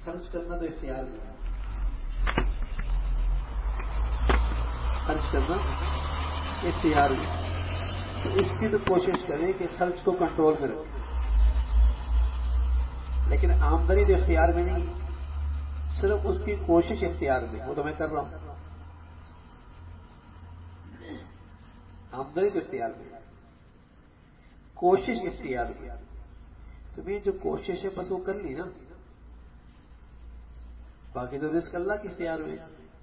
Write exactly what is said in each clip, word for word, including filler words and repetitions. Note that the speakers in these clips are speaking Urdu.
خرچ کرنا تو اختیار میں ہے، خرچ کرنا اختیار میں، تو اس کی تو کوشش کریں کہ خرچ کو کنٹرول میں رکھیں، لیکن آمدنی تو اختیار میں نہیں، صرف اس کی کوشش اختیار میں، وہ تو میں کر رہا ہوں، آمدنی تو اختیار میں، کوشش اختیار میں، تمہیں جو کوشش ہے بس وہ کر لی نا، باقی تو رزق اللہ کے اختیار میں۔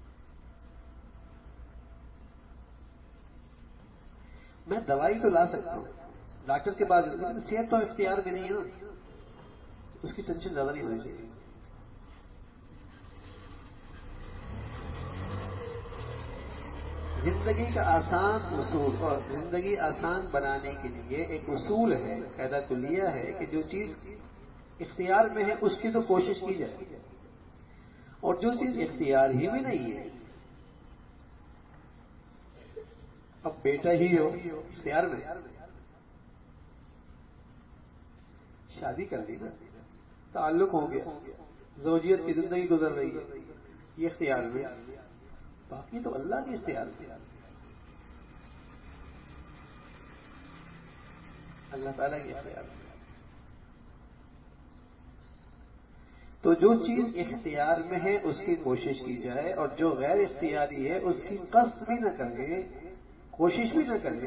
میں دوائی تو لا سکتا ہوں ڈاکٹر کے پاس، لیکن صحت تو اختیار میں نہیں ہے نا، اس کی ٹینشن زیادہ نہیں ہونی چاہیے۔ زندگی کا آسان اصول، اور زندگی آسان بنانے کے لیے ایک اصول ہے، قاعدہ کلیہ ہے کہ جو چیز اختیار میں ہے اس کی تو کوشش کی جائے، اور جو چیز اختیار ہی میں نہیں ہے، اب بیٹا ہی ہو اختیار میں، شادی کر لی نا، تعلق ہو گیا، زوجیت کی زندگی گزر رہی ہے، یہ اختیار میں، باقی تو اللہ کے اختیار میں، اللہ تعالیٰ کے اختیار میں۔ تو جو چیز اختیار میں ہے اس کی کوشش کی جائے، اور جو غیر اختیاری ہے اس کی قصد بھی نہ کرے، کوشش بھی نہ کرے۔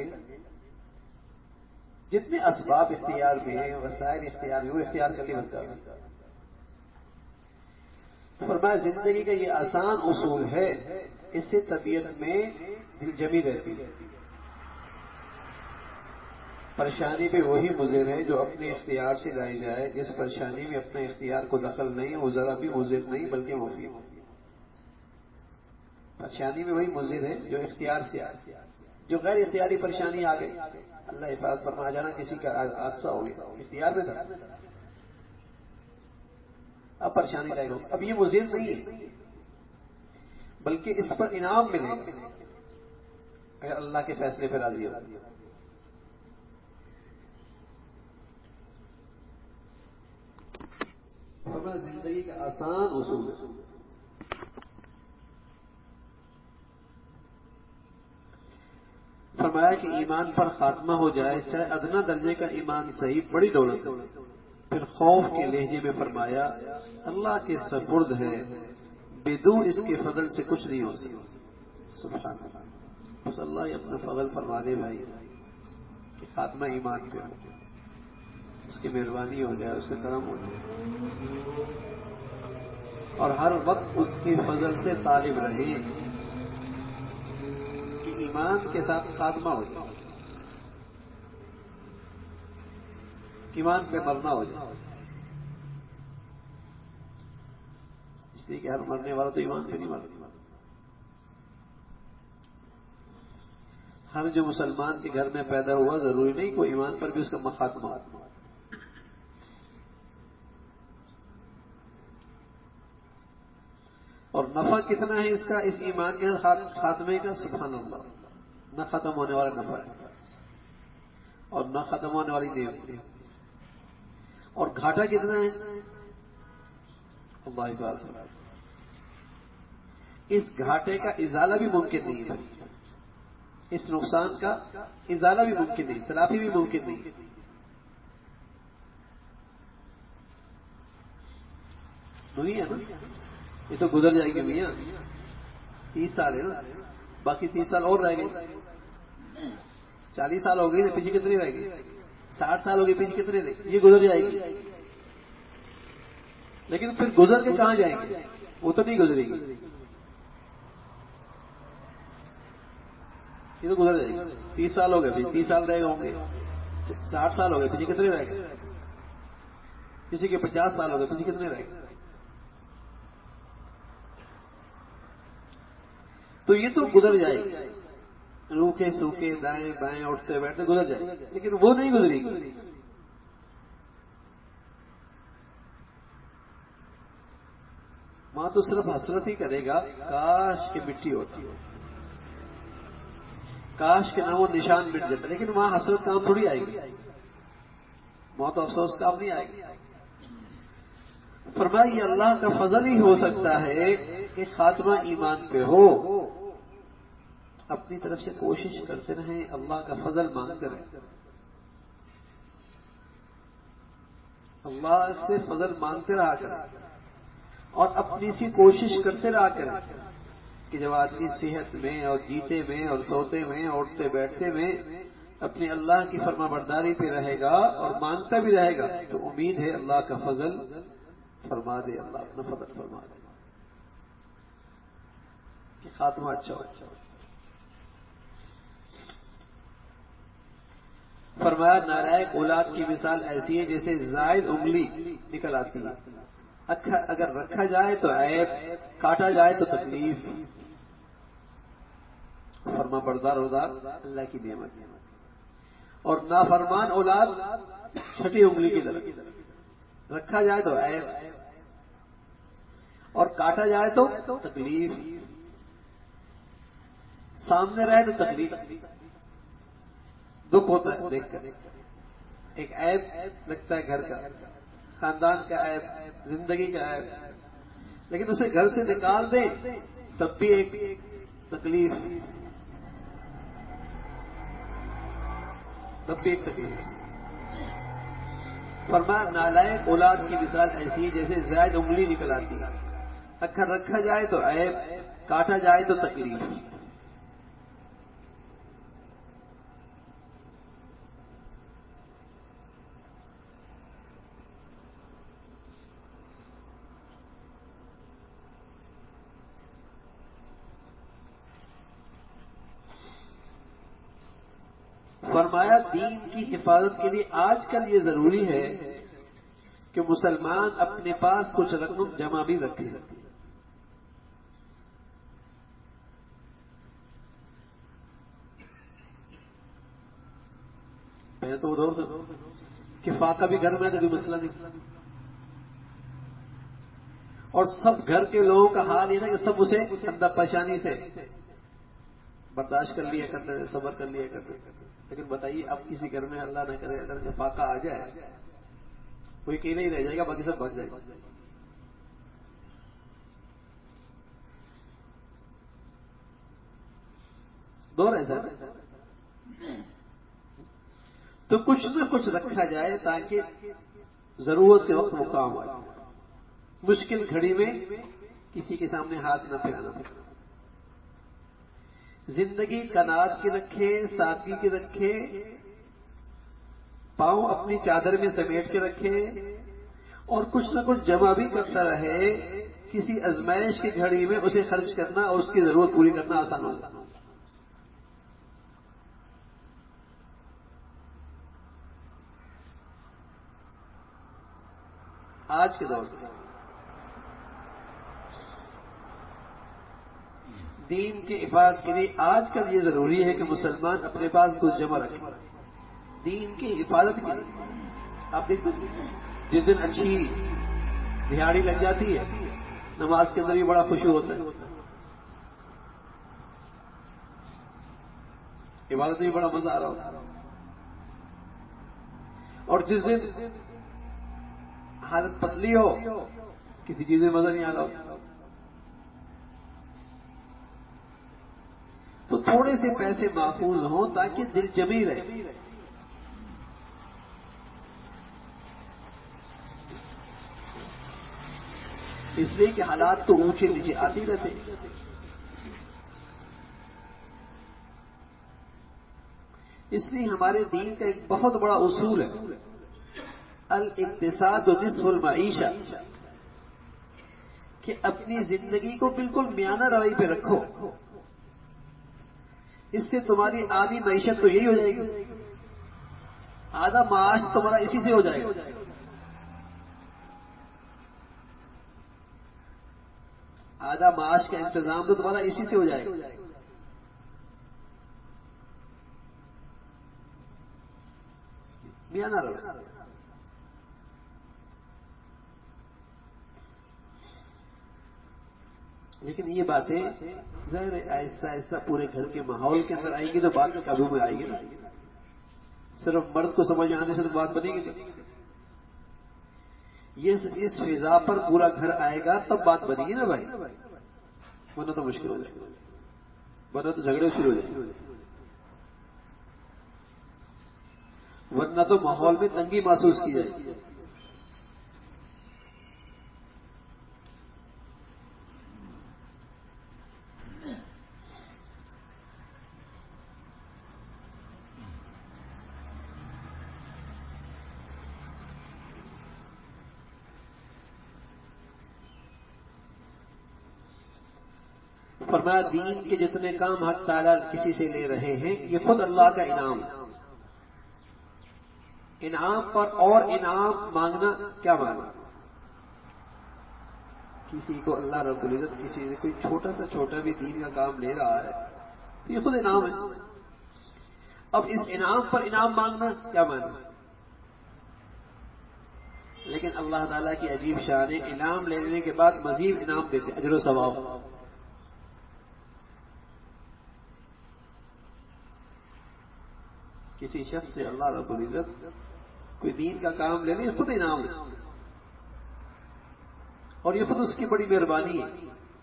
جتنے اسباب اختیار میں ہیں، وسائل اختیار میں، وہ اختیار کر کے بس کر دیں۔ فرمایا زندگی کا یہ آسان اصول ہے، اس سے طبیعت میں دل جمی رہتی ہے۔ پریشانی بھی وہی مضر ہے جو اپنے اختیار سے لائی جائے، جس پریشانی میں اپنے اختیار کو دخل نہیں، وہ ذرا بھی مضر نہیں بلکہ مفید۔ پریشانی میں وہی مضر ہے جو اختیار سے آئے، جو غیر اختیاری پریشانی آ گئی، اللہ حفاظت فرما، جانا کسی کا حادثہ ہو گیا، اختیار میں تھا، اب پریشانی لائے گا، اب یہ مضر نہیں ہے بلکہ اس پر انعام ملے گا اگر اللہ کے فیصلے پہ راضی ہو۔ فرمایا زندگی کا آسان اصول ہے۔ فرمایا کہ ایمان پر خاتمہ ہو جائے، چاہے ادنا درجے کا ایمان صحیح، بڑی دولت۔ پھر خوف کے لہجے میں فرمایا اللہ کے سپرد ہے، بدون اس کے فضل سے کچھ نہیں ہو سکتا۔ سبحان اللہ، بس اللہ ہی اپنا فضل فرما دے بھائی کہ خاتمہ ایمان پہ ہو، اس کی مہربانی ہو جائے، اس کا کرم ہو جائے، اور ہر وقت اس کی فضل سے طالب رہے کہ ایمان کے ساتھ خاتمہ ہو جائے، ایمان پہ مرنا ہو جائے، اس لیے کہ ہر مرنے والا تو ایمان پہ نہیں مرتا۔ ہر جو مسلمان کے گھر میں پیدا ہوا ضروری نہیں کوئی ایمان پر بھی اس کا خاتمہ ہو۔ اور نفع کتنا ہے اس کا، اس ایمان کے خاتمے کا، سبحان اللہ، نہ ختم ہونے والا نفع ہے اور نہ ختم ہونے والی نعمت، اور گھاٹا کتنا ہے، اللہ بات، اس گھاٹے کا ازالہ بھی ممکن نہیں ہے، اس نقصان کا ازالہ بھی ممکن نہیں، تلافی بھی ممکن نہیں۔ دنیا نا یہ تو گزر جائے گی میاں، تیس سال ہے نا، باقی تیس سال اور رہ گئے، چالیس سال ہو گئی نا، پیچھے کتنی رہ گئی، ساٹھ سال ہو گئی، پیچھے کتنے رہ گئی، یہ گزر جائے گی، لیکن پھر گزر کے کہاں جائیں گے، وہ تو نہیں گزرے گی، یہ تو گزر جائے گی۔ تیس سال ہو گئے، تیس سال رہ گئے ہوں گے، ساٹھ سال ہو گئے، پیچھے کتنے رہ گئے، کسی کے پچاس سال ہو گئے، پیچھے کتنے رہ گئے، تو یہ تو گزر جائے گی، روکے سوکھے دائیں بائیں اٹھتے بیٹھتے گزر جائے، لیکن وہ نہیں گزرے گی۔ وہاں تو صرف حسرت ہی کرے گا، کاش کہ مٹی ہوتی، کاش کے نام و نشان مٹ جاتا، لیکن وہاں حسرت کام تھوڑی آئے گی، وہاں تو افسوس کام نہیں آئے گی۔ فرمایا یہ اللہ کا فضل ہی ہو سکتا ہے کہ خاتمہ ایمان پہ ہو. اپنی طرف سے کوشش کرتے رہیں, اللہ کا فضل مانگتے رہیں, اللہ سے فضل مانگتے رہا کریں اور اپنی سی کوشش کرتے رہا کریں کہ جب آدمی صحت میں اور جیتے میں اور سوتے میں اٹھتے بیٹھتے میں اپنی اللہ کی فرما برداری پہ رہے گا اور مانگتا بھی رہے گا تو امید ہے اللہ کا فضل فرما دے, اللہ اپنا فضل فرما دے کہ خاتمہ اچھا ہو. فرمایا نالائق اولاد کی مثال ایسی ہے جیسے زائد انگلی نکل آتی ہے, اگر رکھا جائے تو عیب, کاٹا جائے تو تکلیف. فرما بردار اولاد اللہ کی نعمت ہے اور نافرمان اولاد چھٹی انگلی کی طرح, رکھا جائے تو عیب اور کاٹا جائے تو تکلیف, سامنے رہے تو تکلیف, دکھ ہوتا ہے دیکھ کر. ایک عیب لگتا ہے گھر کا, خاندان کا عیب, زندگی کا عیب, لیکن اسے گھر سے نکال دیں تب بھی ایک تکلیف, تب بھی ایک تکلیف. فرمایا نالائق اولاد کی مثال ایسی ہے جیسے زائد انگلی نکل آتی ہے, اگر رکھا جائے تو عیب, کاٹا جائے تو تکلیف. فرمایا دین کی حفاظت کے لیے آج کل یہ ضروری ہے کہ مسلمان اپنے پاس کچھ رقم جمع بھی رکھے. میں تو ادھر تھا کہ فاقہ بھی گھر میں تو کوئی مسئلہ نہیں, اور سب گھر کے لوگوں کا حال یہ تھا کہ سب اسے اندر پریشانی سے برداشت کر لیا کرتے, صبر کر لیا کرتے. لیکن بتائیے اب کسی گھر میں اللہ نہ کرے اگر فاقہ آ جائے, کوئی اکیلا ہی رہ جائے گا, باقی سب بھگ جائے گا. دور ایسا تو کچھ نہ کچھ رکھا جائے تاکہ ضرورت کے وقت وہ کام آئے, مشکل گھڑی میں کسی کے سامنے ہاتھ نہ پھیلانا پڑے. زندگی کنات کی رکھے, سادگی کی رکھے, پاؤں اپنی چادر میں سمیٹ کے رکھے اور کچھ نہ کچھ جمع بھی کرتا رہے. کسی ازمائش کی گھڑی میں اسے خرچ کرنا اور اس کی ضرورت پوری کرنا آسان ہوتا. آج کے دور میں دین کی حفاظت کے لیے آج کل یہ ضروری ہے کہ مسلمان اپنے پاس کچھ جمع رکھے دین کی حفاظت کے لیے. آپ دیکھتے ہیں جس دن اچھی دہاڑی لگ جاتی ہے نماز کے اندر بھی بڑا خوشی ہوتا ہے, عبادت میں بھی بڑا مزہ آ رہا ہوتا ہے. اور جس دن حالت پتلی ہو کسی چیز میں مزہ نہیں آ رہا ہوتا, تو تھوڑے سے پیسے محفوظ ہوں تاکہ دل جمی رہے. اس لیے کہ حالات تو اونچے نیچے آتے رہتے. اس لیے ہمارے دین کا ایک بہت بڑا اصول ہے الاقتصاد نصف المعیشہ, کہ اپنی زندگی کو بالکل میانہ روی پہ رکھو. اس سے تمہاری آدھی معیشت تو یہی ہو جائے گی, آدھا معاش تمہارا اسی سے ہو جائے گا. آدھا معاش کا انتظام تو تمہارا اسی سے ہو جائے گا. میانہ روی. لیکن یہ باتیں ظاہر آہستہ آہستہ پورے گھر کے ماحول کے اندر آئیں گی تو بات قابو میں آئے گی نا. صرف مرد کو سمجھ آنے سے تو بات بنے گی نہیں. یہ اس فضا پر پورا گھر آئے گا تب بات بنے گی نا بھائی، ورنہ تو مشکل ہو جائے گا، ورنہ تو جھگڑے شروع ہو جائیں گے، ورنہ تو ماحول میں تنگی محسوس کی جائے گی۔ فرمایا دین کے جتنے کام حق تعالیٰ کسی سے لے رہے ہیں یہ خود اللہ کا انعام ہے۔ انعام پر اور انعام مانگنا کیا مانگنا؟ کسی کو اللہ رب العزت کسی سے کوئی چھوٹا سا چھوٹا بھی دین کا کام لے رہا ہے تو یہ خود انعام ہے۔ اب اس انعام پر انعام مانگنا کیا مانگنا؟ لیکن اللہ تعالیٰ کی عجیب شان ہے، انعام لینے کے بعد مزید انعام دیتے، اجر و ثواب۔ کسی شخص سے اللہ رب العزت کوئی دین کا کام لے لے خود انعام ہے، اور یہ خود اس کی بڑی مہربانی ہے۔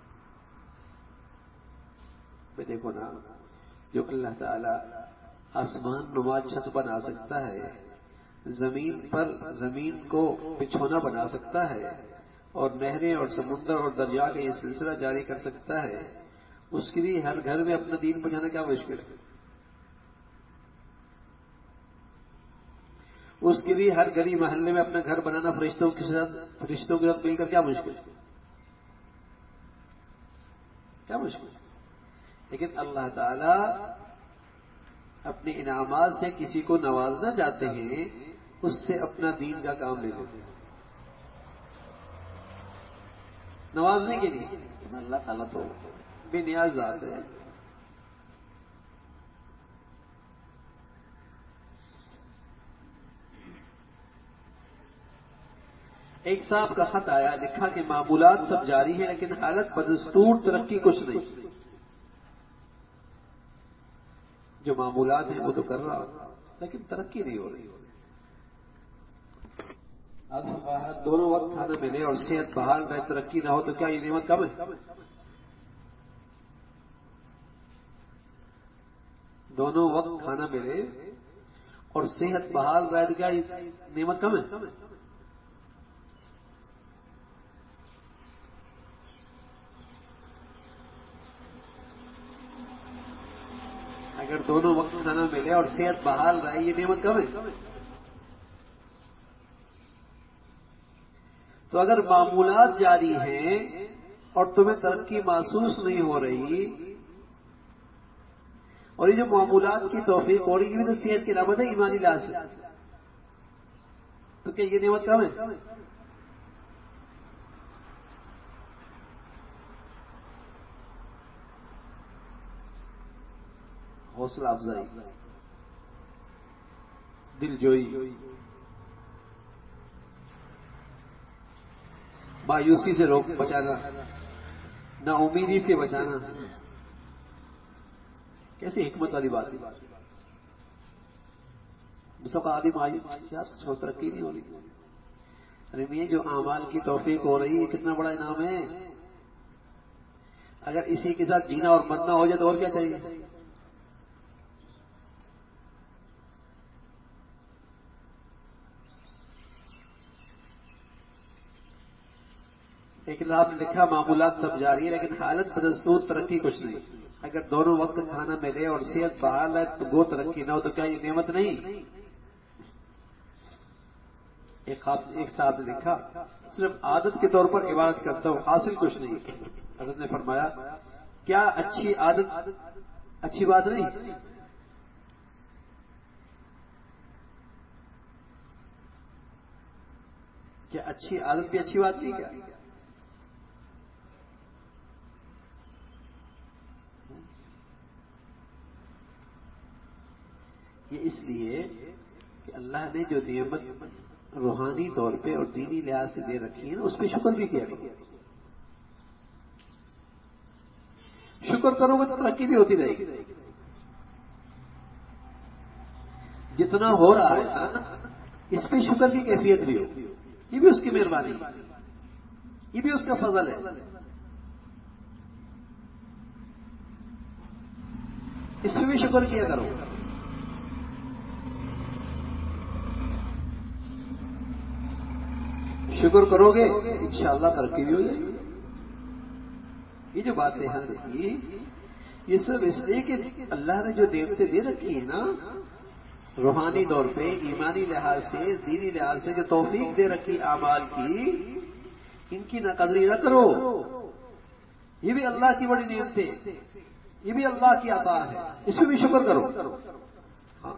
میں دیکھو نا، جو اللہ تعالی آسمان نما چھت بنا سکتا ہے، زمین پر زمین کو بچھونا بنا سکتا ہے، اور نہریں اور سمندر اور دریا کا یہ سلسلہ جاری کر سکتا ہے، اس کے لیے ہر گھر میں اپنا دین پہنچانا کیا مشکل ہے؟ اس کے لیے ہر گلی محلے میں اپنا گھر بنانا فرشتوں کے ساتھ فرشتوں کے ساتھ مل کر کیا مشکل ہے؟ کیا مشکل ہے؟ لیکن اللہ تعالی اپنے انعامات سے کسی کو نوازنا چاہتے ہیں، اس سے اپنا دین کا کام لے لیتے ہیں نوازنے کے لیے۔ اللہ تعالیٰ تو بے نیاز ذات ہے۔ ایک صاحب کا خط آیا، لکھا کہ معمولات سب جاری ہیں لیکن حالت بدستور، ترقی کچھ نہیں۔ جو معمولات ہیں وہ تو کر رہا لیکن ترقی نہیں ہو رہی۔ اب دونوں وقت کھانا ملے اور صحت بحال رہے، ترقی نہ ہو تو کیا یہ نعمت کم ہے؟ دونوں وقت کھانا ملے اور صحت بحال رہے تو کیا یہ نعمت کم ہے؟ اگر دونوں وقت کھانا ملے اور صحت بحال رہے یہ نعمت کم ہے؟ تو اگر معمولات جاری ہیں اور تمہیں ترقی محسوس نہیں ہو رہی، اور یہ جو معمولات کی توفیق ہو رہی ہے تو صحت کی علامت ہے ایمانی لحاظ سے، تو کیا یہ نعمت کم ہے؟ حوصلہ افزائی، دل جوئی، مایوسی سے روک بچانا، نا امیدی سے بچانا، کیسی حکمت والی بات ہے۔ سب آدمی مایوس کیا ترقی نہیں ہو رہی، ارے میں جو اعمال کی توفیق ہو رہی ہے کتنا بڑا انعام ہے۔ اگر اسی کے ساتھ جینا اور مرنا ہو جائے تو اور کیا چاہیے؟ لیکن آپ نے لکھا معمولات سب جاری ہے لیکن حالت بدستور، ترقی کچھ نہیں۔ اگر دونوں وقت کھانا ملے اور صحت بحال ہے تو وہ ترقی نہ ہو تو کیا یہ نعمت نہیں؟ ایک صاحب نے لکھا صرف عادت کے طور پر عبادت کرتا ہوں، حاصل کچھ نہیں۔ حضرت نے فرمایا کیا اچھی عادت اچھی بات نہیں؟ کیا اچھی عادت بھی اچھی بات نہیں؟ کیا یہ اس لیے کہ اللہ نے جو نعمت روحانی طور پہ اور دینی لحاظ سے دے رکھی ہے نا اس پہ شکر بھی کیا کرو۔ شکر کرو گے تو ترقی بھی ہوتی رہے گی۔ جتنا ہو رہا ہے نا اس پہ شکر کی کیفیت بھی ہو، یہ بھی اس کی مہربانی ہے، یہ بھی اس کا فضل ہے. اس میں بھی شکر کیا کرو. شکر کرو گے انشاءاللہ ترقی بھی ہو جائے گی. یہ جو باتیں ہیں دیکھیے، یہ سب اس لیے کہ اللہ نے جو نعمتیں دے رکھی ہیں نا، روحانی طور پہ، ایمانی لحاظ سے، دینی لحاظ سے جو توفیق دے رکھی اعمال کی، ان کی ناقدری نہ کرو. یہ بھی اللہ کی بڑی نعمتیں، یہ بھی اللہ کی عطا ہے، اس میں بھی شکر کرو. ہاں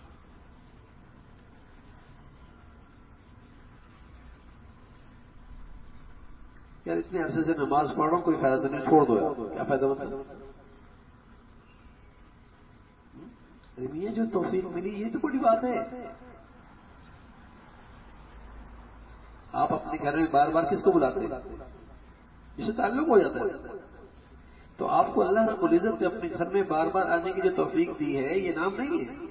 یار اتنے عرصے سے نماز پڑھ رہا ہوں، کوئی فائدہ نہیں، چھوڑ دو یار. کیا فائدہ ہوتا ہے؟ یہ جو توفیق ملی یہ تو بڑی بات ہے. آپ اپنے گھر میں بار بار کس کو بلاتے ہیں؟ اس سے تعلق ہو جاتا ہے. تو آپ کو اللہ رب العزت نے اپنے گھر میں بار بار آنے کی جو توفیق دی ہے، یہ نام نہیں ہے.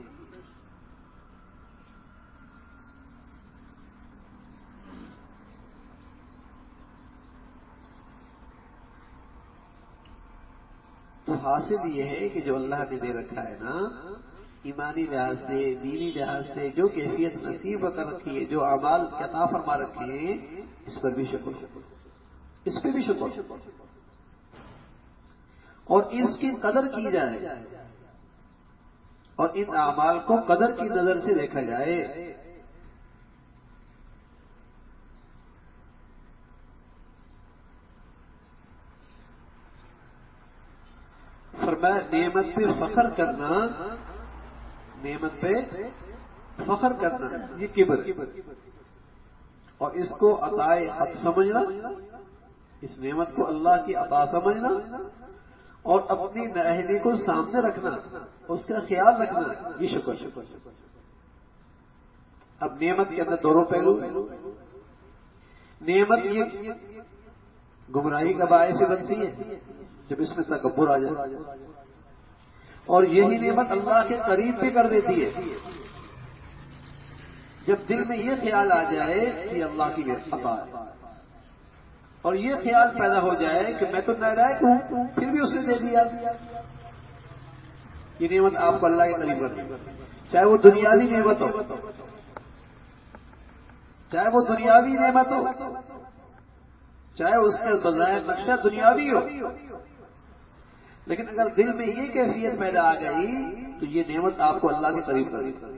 تو حاصل یہ ہے کہ جو اللہ نے دے رکھا ہے نا، ایمانی لحاظ سے، دینی لحاظ سے جو کیفیت نصیب کر رکھی ہے، جو اعمال عطا فرما رکھے ہیں، اس پر بھی شکر، اس پہ بھی شکر. اور اس کی قدر کی جائے، اور ان اعمال کو قدر کی نظر سے دیکھا جائے. فرمایا نعمت پہ فخر کرنا، نعمت پہ فخر کرنا یہ کبر، اور اس کو عطائے حق سمجھنا، اس نعمت کو اللہ کی عطا سمجھنا، اور اپنی نااہلی کو سامنے رکھنا، اس کا خیال رکھنا، یہ شکر. اب نعمت کے اندر دونوں پہلو، نعمت یہ گمراہی کا باعث بنتی ہے جب اس میں تکبر آ جائے، اور یہی نعمت اللہ کے قریب بھی کر دیتی ہے جب دل میں یہ خیال آ جائے کہ اللہ کی عطا ہے، اور یہ خیال پیدا ہو جائے کہ میں تو نالائق ہوں پھر بھی اس نے دے دیا. یہ نعمت آپ کو اللہ کے قریب کر دی، چاہے وہ دنیاوی نعمت ہو، چاہے وہ دنیاوی نعمت ہو، چاہے اس کے بظاہر نقشہ دنیاوی ہو، لیکن اگر دل میں یہ کیفیت پیدا آ گئی تو یہ نعمت آپ کو اللہ کے قریب کر دی.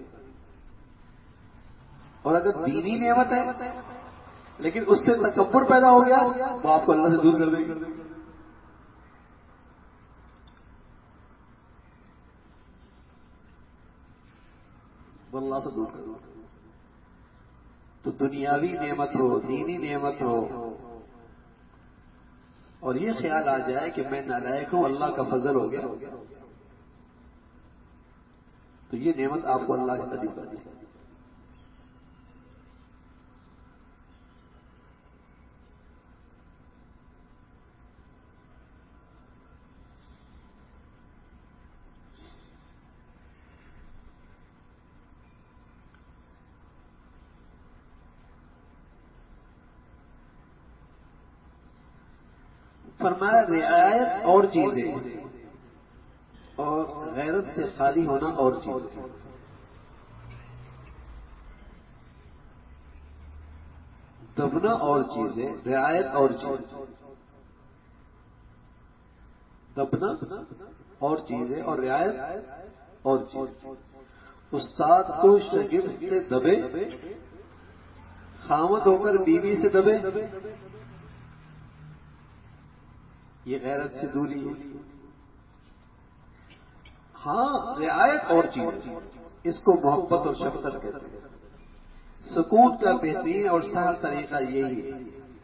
اور اگر دینی نعمت ہے لیکن اس سے تکبر پیدا ہو گیا وہ آپ کو اللہ سے دور کر دے گی. وہ اللہ سے دور کر دے گی. تو دنیاوی نعمت ہو، دینی نعمت ہو، اور یہ خیال آ جائے کہ میں نالائق ہوں، اللہ کا فضل ہو گیا، تو یہ نعمت آپ کو اللہ کے قریب کر دی. فرمایا رعایت اور چیزیں، اور غیرت سے خالی ہونا اور چیزیں. دبنا اور چیزیں، رعایت اور چیزیں. دبنا اور چیزیں اور رعایت اور چیزیں. استاد کو شاگرد سے دبے، خامد ہو کر بیوی سے دبے، یہ غیرت سے دوری ہے. ہاں رعایت اور چیز، اس کو محبت اور شفقت کہتے ہیں. سکون کا بہترین اور سہل طریقہ یہی ہے.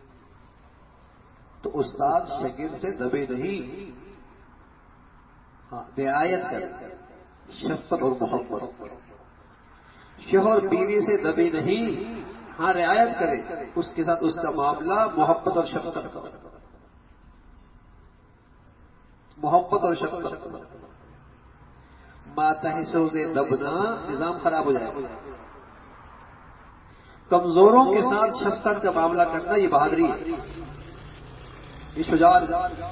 تو استاد شاگرد سے دبے نہیں، ہاں رعایت کرے، شفقت اور محبت. شوہر بیوی سے دبے نہیں، ہاں رعایت کرے، اس کے ساتھ اس کا معاملہ محبت اور شفقت کا، محبت اور شفقت. ماتحسو سے دبنا نظام خراب ہو جائے گا. کمزوروں کے ساتھ شفقت کا معاملہ کرنا یہ بہادری ہے، یہ شجاعت ہے۔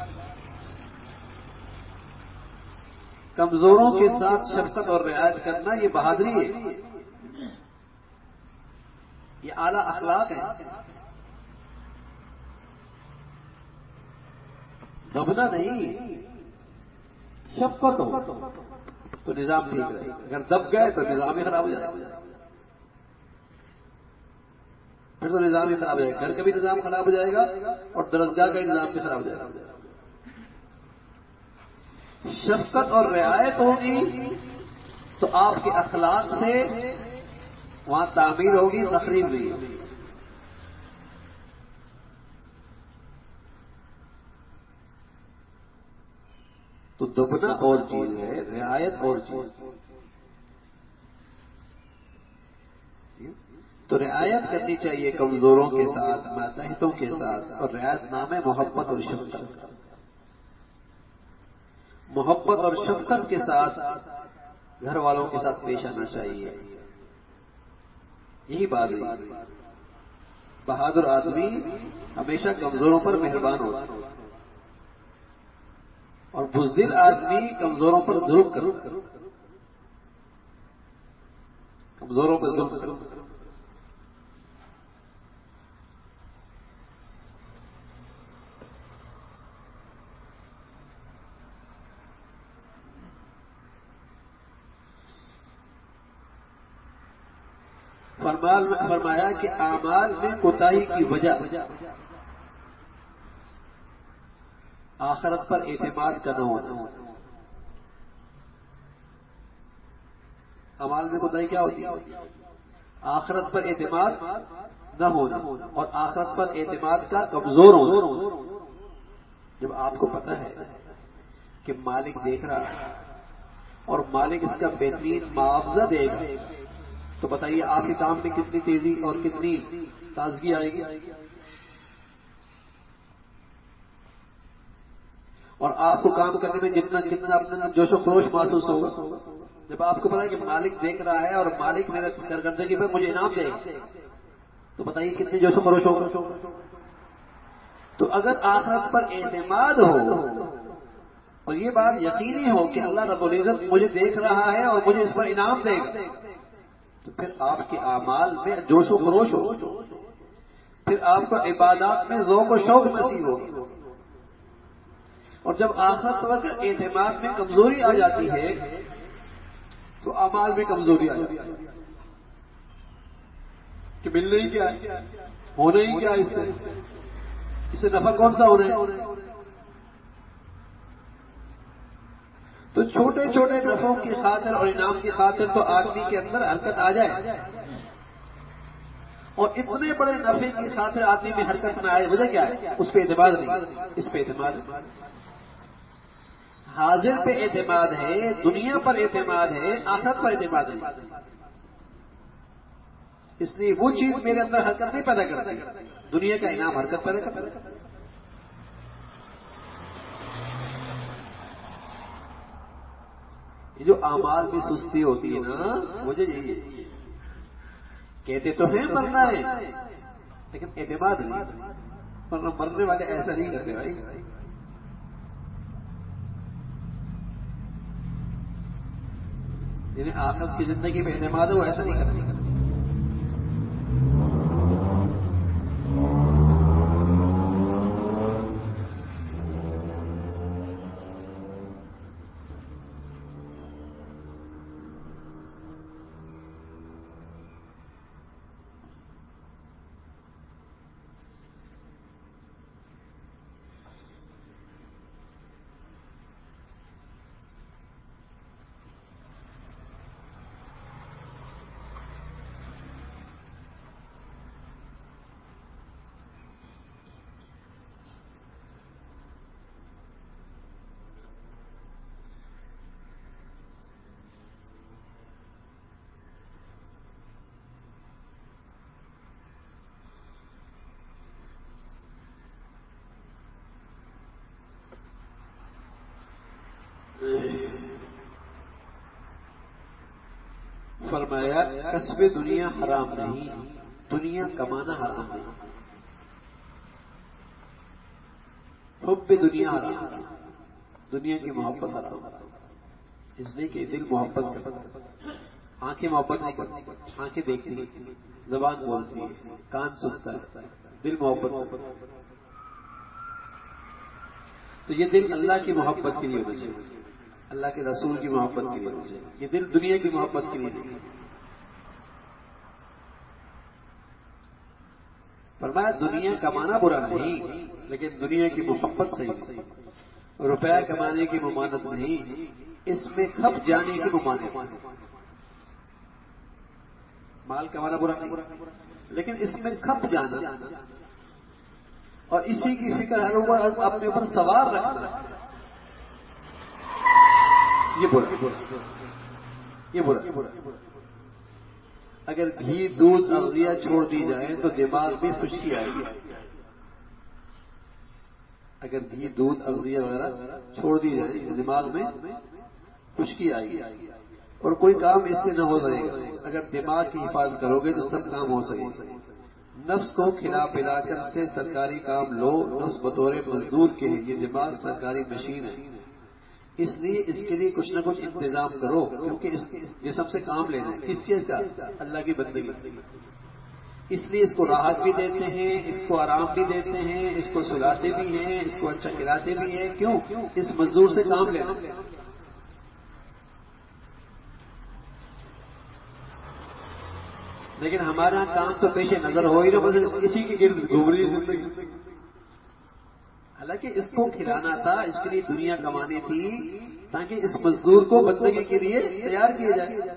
کمزوروں کے ساتھ شفقت اور رعایت کرنا یہ بہادری ہے، یہ اعلیٰ اخلاق ہے۔ دبنا نہیں، شفقت ہو تو نظام ٹھیک رہے، اگر دب گئے تو نظام ہی خراب ہو جائے گا، پھر تو نظام ہی خراب ہو جائے گا، گھر کا بھی نظام خراب ہو جائے گا اور درسگاہ کا نظام بھی خراب ہو جائے گا۔ شفقت اور رعایت ہوگی تو آپ کے اخلاق سے وہاں تعمیر ہوگی، تخریب نہیں ہوگی۔ تو دبنا اور چیز ہے، رعایت اور چیز۔ تو رعایت کرنی چاہیے کمزوروں کے ساتھ، ماتحتوں کے ساتھ، اور رعایت نام ہے محبت اور شفقت۔ محبت اور شفقت کے ساتھ گھر والوں کے ساتھ پیش آنا چاہیے، یہی بات ہے۔ بہادر آدمی ہمیشہ کمزوروں پر مہربان ہوتا ہے، اور بزدل آدمی کمزوروں پر ظلم کرتا ہے، کمزوروں پر ظلم کرتا ہے۔ فرمایا کہ اعمال میں کوتاہی کی وجہ آخرت پر اعتماد کا نہ ہونا۔ اعمال میں کوتاہی کیا ہوتی ہے؟ آخرت پر اعتماد نہ ہونا اور آخرت پر اعتماد کا کمزور ہونا۔ جب آپ کو پتہ ہے کہ مالک دیکھ رہا ہے اور مالک اس کا بہترین معاوضہ دے گا، تو بتائیے آپ کے کام میں کتنی تیزی اور کتنی تازگی آئے گی، اور آپ کو کام کرنے میں جتنا جتنا اپنا جوش و خروش محسوس ہوگا۔ جب آپ کو پتا ہے کہ مالک دیکھ رہا ہے اور مالک میرے کارکردگی پر مجھے انعام دے گا، تو بتائیے کتنے جوش و خروش ہوگا۔ تو اگر آخرت پر اعتماد ہو اور یہ بات یقینی ہو کہ اللہ رب العزت مجھے دیکھ رہا ہے اور مجھے اس پر انعام دے گا، تو پھر آپ کے اعمال میں جوش و خروش ہو، پھر آپ کو عبادات میں ذوق و شوق نصیب ہو۔ اور جب آخرت پر اعتماد میں کمزوری آ جاتی ہے تو اعمال میں کمزوری آ جاتی ہے کہ ملنا ہی کیا ہے، ہونا ہی کیا ہے، اس سے اس سے نفع کون سا ہونا ہے۔ تو چھوٹے چھوٹے نفعوں کی خاطر اور انعام کی خاطر تو آدمی کے اندر حرکت آ جائے، اور اتنے بڑے نفع کی خاطر آدمی میں حرکت نہ آئے، وجہ کیا ہے؟ اس پہ اعتماد نہیں، اس پہ اعتماد ہے، حاضر پہ اعتماد ہے، دنیا پر اعتماد ہے، آخرت پر اعتماد نہیں۔ اس لیے وہ چیز میرے اندر حرکت نہیں پیدا کرتی، دنیا کا انعام حرکت پیدا کرتا ہے۔ یہ جو اعمال میں سستی ہوتی ہے نا، وجہ یہی ہے۔ کہتے تو ہیں مرنا ہے، لیکن اعتماد نہیں، ورنہ مرنے والے ایسا نہیں کرتے بھائی۔ جنہیں آخرت کی زندگی پہ اعتماد ہے وہ ایسا نہیں کرتے۔ فرمایا کسب دنیا حرام نہیں، دنیا کمانا حرام نہیں، حب دنیا حرام، دنیا کی محبت حرام، اس لیے کہ دل محبت کرتا ہے، آنکھیں محبت نہیں کرتی، آنکھیں دیکھتی ہیں، زبان بولتی ہے، کان سنتا ہے، دل محبت کرتا ہے۔ تو یہ دل اللہ کی محبت کے لیے ہونا چاہیے، اللہ کے رسول کی محبت کے لیے ہونا چاہیے، یہ دل دنیا کی محبت کے لیے نہیں۔ فرمایا دنیا کمانا برا نہیں، لیکن دنیا کی محبت صحیح نہیں، روپیہ کمانے کی ممانت نہیں، اس میں کھپ جانے کی ممانت۔ مال کمانا برا نہیں، لیکن اس میں کھپ جانا اور اسی کی فکر ہر اوپر اپنے اوپر سوار رکھنا، یہ برا، یہ برا۔ اگر گھی دودھ اغذیہ چھوڑ دی جائے تو دماغ میں خشکی آئے گی، اگر گھی دودھ اغذیہ وغیرہ چھوڑ دی جائے تو دماغ میں خشکی آئے گی اور کوئی کام اس سے نہ ہو سکے گا۔ اگر دماغ کی حفاظت کرو گے تو سب کام ہو سکے گا۔ نفس کو کھلا پلا کر سے سرکاری کام لو، نفس بطور مزدور کے لیے، یہ دماغ سرکاری مشین ہے، اس لیے اس کے لیے کچھ نہ کچھ انتظام کرو، کیونکہ اس جسم سے کام لینا ہے، کس چیز کا؟ اللہ کی بندگی۔ اس لیے اس کو راحت بھی دیتے ہیں، اس کو آرام بھی دیتے ہیں، اس کو سلاتے بھی ہیں، اس کو اچھا کھلاتے بھی ہیں، کیوں؟ اس مزدور سے کام لینا۔ لیکن ہمارا کام تو پیش نظر ہو ہی نہ، بس اسی کی گرد گھوم رہی ہے زندگی۔ حالانکہ اس کو کھلانا تھا، اس کے لیے دنیا کمانی تھی تاکہ اس مزدور کو بندگی کے لیے تیار کیا جائے۔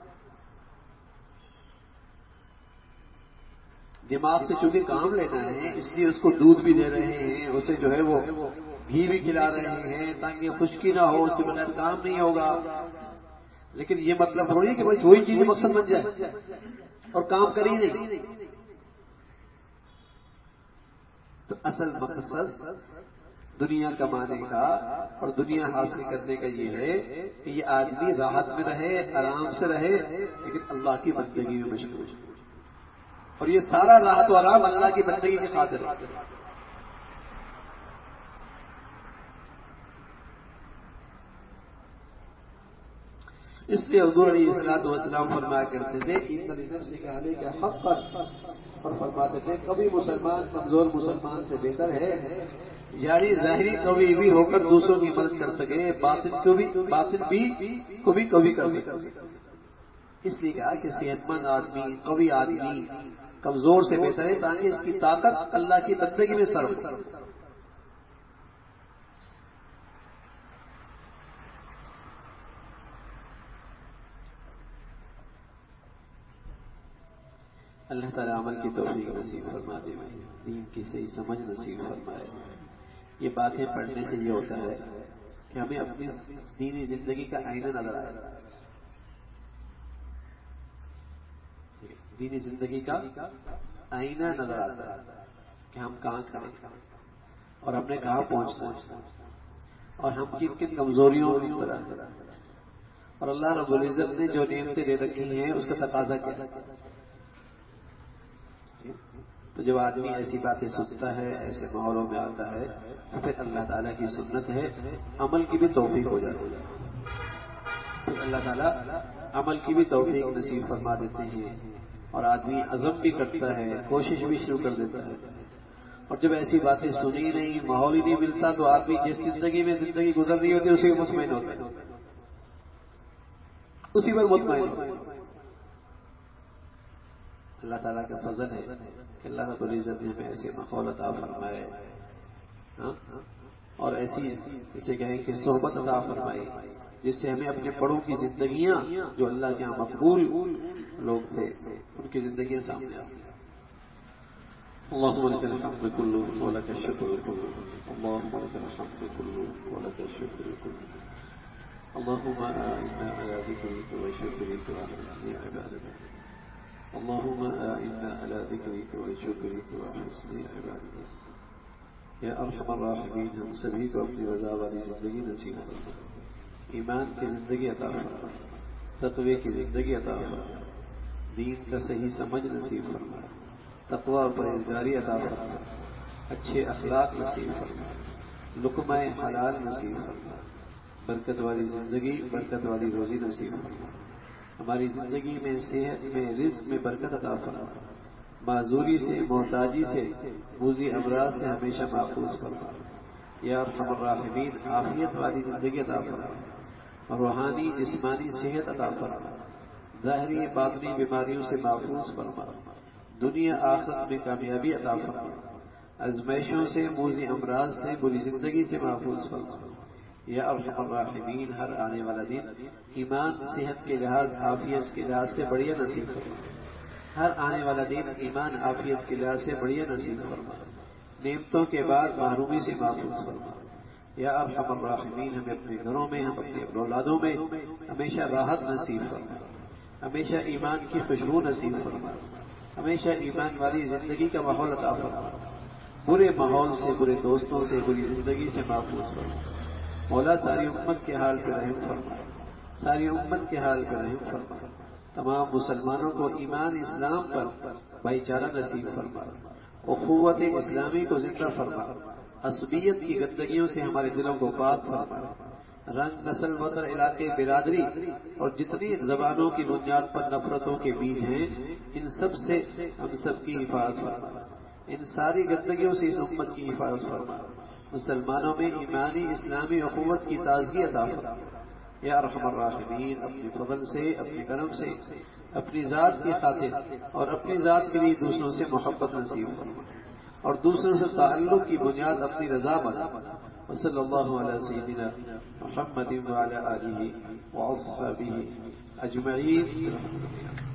دماغ سے چونکہ کام لینا ہے، اس لیے اس کو دودھ بھی دے رہے ہیں، اسے جو ہے وہ گھی بھی کھلا رہے ہیں تاکہ خشکی نہ ہو، اس کے بغیر کام نہیں ہوگا۔ لیکن یہ مطلب تھوڑی کہ بس وہی چیز مقصد بن جائے اور کام کر ہی نہیں۔ تو اصل مقصد دنیا کمانے کا اور دنیا حاصل کرنے کا یہ ہے کہ یہ آدمی راحت میں رہے، آرام سے رہے، لیکن اللہ کی بندگی میں مشغول ہے، اور یہ سارا راحت و آرام اللہ کی بندگی کی خاطر ہے۔ اس لیے حضور علیہ الصلوۃ والسلام فرمایا کرتے تھے ان لنفسک سے کہنے کا حق پر، اور فرماتے تھے کبھی مسلمان کمزور مسلمان سے بہتر ہے، یعنی ظاہری قوی بھی ہو کر دوسروں کی مدد کر سکے، باطن کو بھی باطن بھی کبھی کبھی کر سکے۔ اس لیے کہا کہ صحت مند آدمی، قوی آدمی کمزور سے بہتر ہے، تاکہ اس کی طاقت اللہ کی بندگی میں صرف ہو۔ اللہ تعالیٰ عمل کی توفیق نصیب فرما دے، دین کی صحیح سمجھ نصیب فرمائے۔ یہ باتیں پڑھنے سے یہ ہوتا ہے کہ ہمیں اپنی دینی زندگی کا آئینہ نظر آئے، دینی زندگی کا آئینہ نظر آتا ہے کہ ہم کہاں کھڑے ہیں اور ہم نے کہاں پہنچنا ہے اور ہم کن کن کمزوریوں میں مبتلا ہیں، اور اللہ رب العزت نے جو نعمتیں دے رکھی ہیں اس کا تقاضا کیا ہے۔ تو جب آدمی ایسی باتیں سنتا ہے، ایسے ماحولوں میں آتا ہے، تو پھر اللہ تعالیٰ کی سنت ہے عمل کی بھی توفیق ہو جاتی ہے، پھر اللہ تعالیٰ عمل کی بھی توفیق نصیب فرما دیتے ہیں، اور آدمی عزم بھی کرتا ہے، کوشش بھی شروع کر دیتا ہے۔ اور جب ایسی باتیں سنی نہیں، ماحول ہی نہیں ملتا، تو آدمی جس زندگی میں زندگی گزر رہی ہوتی ہے اسی پر مطمئن ہوتا ہے، اسی پر مطمئن ہوتا ہے۔ اللہ تعالیٰ کا فضل ہے کہ اللہ رب العزت نے ہمیں ایسے ماحول عطا فرمائے، اور ایسی جسے کہیں کہ صحبت عطا فرمائی، جس سے ہمیں اپنے بڑوں کی زندگیاں جو اللہ کے ہاں مقبول لوگ تھے ان کی زندگیاں سامنے آتی ہیں۔ اللهم لك الحمد كله ولك الشكر كله، اللهم لك الحمد كله ولك الشكر كله، اللهم أعنا على ذكرك وشكرك وحسن عبادتك، اللهم أعنا على ذكرك وشكرك وحسن عبادتك۔ یا ارحم الراحمین، ہم سبھی کو اپنی رضا والی زندگی نصیب فرما، ایمان کی زندگی عطا فرما، تقوی کی زندگی عطا فرما، دین کا صحیح سمجھ نصیب فرما۔ تقوی اور پرہیزگاری عطا فرما، اچھے اخلاق نصیب فرما، لقمہ حلال نصیب فرما، برکت والی زندگی، برکت والی روزی نصیب فرما، ہماری زندگی میں صحت میں رزق میں برکت عطا فرما، معذوری سے محتاجی سے موذی امراض سے ہمیشہ محفوظ فرما، یا ارحم الراحمین عافیت والی زندگی عطا فرما، روحانی جسمانی صحت عطا فرما، ظاہری باطنی بیماریوں سے محفوظ فرما، دنیا آخرت میں کامیابی عطا فرما، ازمائشوں سے موذی امراض سے بری زندگی سے محفوظ فرما، یا ارحم الراحمین ہر آنے والا دن ایمان صحت کے لحاظ عافیت کے لحاظ سے بڑھیا نصیب فرما، ہر آنے والا دن ایمان عافیت کے لحاظ سے بڑھیا نصیب فرما، نعمتوں کے بعد محرومی سے محفوظ فرما، یا ارحم الراحمین ہمیں اپنے گھروں میں ہم اپنے اولادوں میں ہمیشہ راحت نصیب فرما، ہمیشہ ایمان کی خوشبو نصیب فرما، ہمیشہ ایمان والی زندگی کا ماحول عطا فرما، برے ماحول سے برے دوستوں سے بری زندگی سے محفوظ فرما، مولا ساری امت کے حال پہ رحم فرما، ساری امت کے حال پہ رحم فرما، تمام مسلمانوں کو ایمان اسلام پر بھائی چارہ نصیب فرما، اخوت اسلامی کو زندہ فرما، عصبیت کی گندگیوں سے ہمارے دلوں کو پاک فرما، رنگ نسل وطن علاقے برادری اور جتنی زبانوں کی بنیاد پر نفرتوں کے بیج ہیں ان سب سے ہم سب کی حفاظت فرما، ان ساری گندگیوں سے اس امت کی حفاظت فرما، مسلمانوں میں ایمانی اسلامی اخوت کی تازگی عطا فرما، یا ارحم الراحمین اپنے فضل سے اپنے کرم سے اپنی ذات کی خاطر اور اپنی ذات کے لیے دوسروں سے محبت نصیب فرما اور دوسروں سے تعلق کی بنیاد اپنی رضا بنا، وصلی اللہ علی سیدنا محمد وعلی آلہ واصحابہ اجمعین.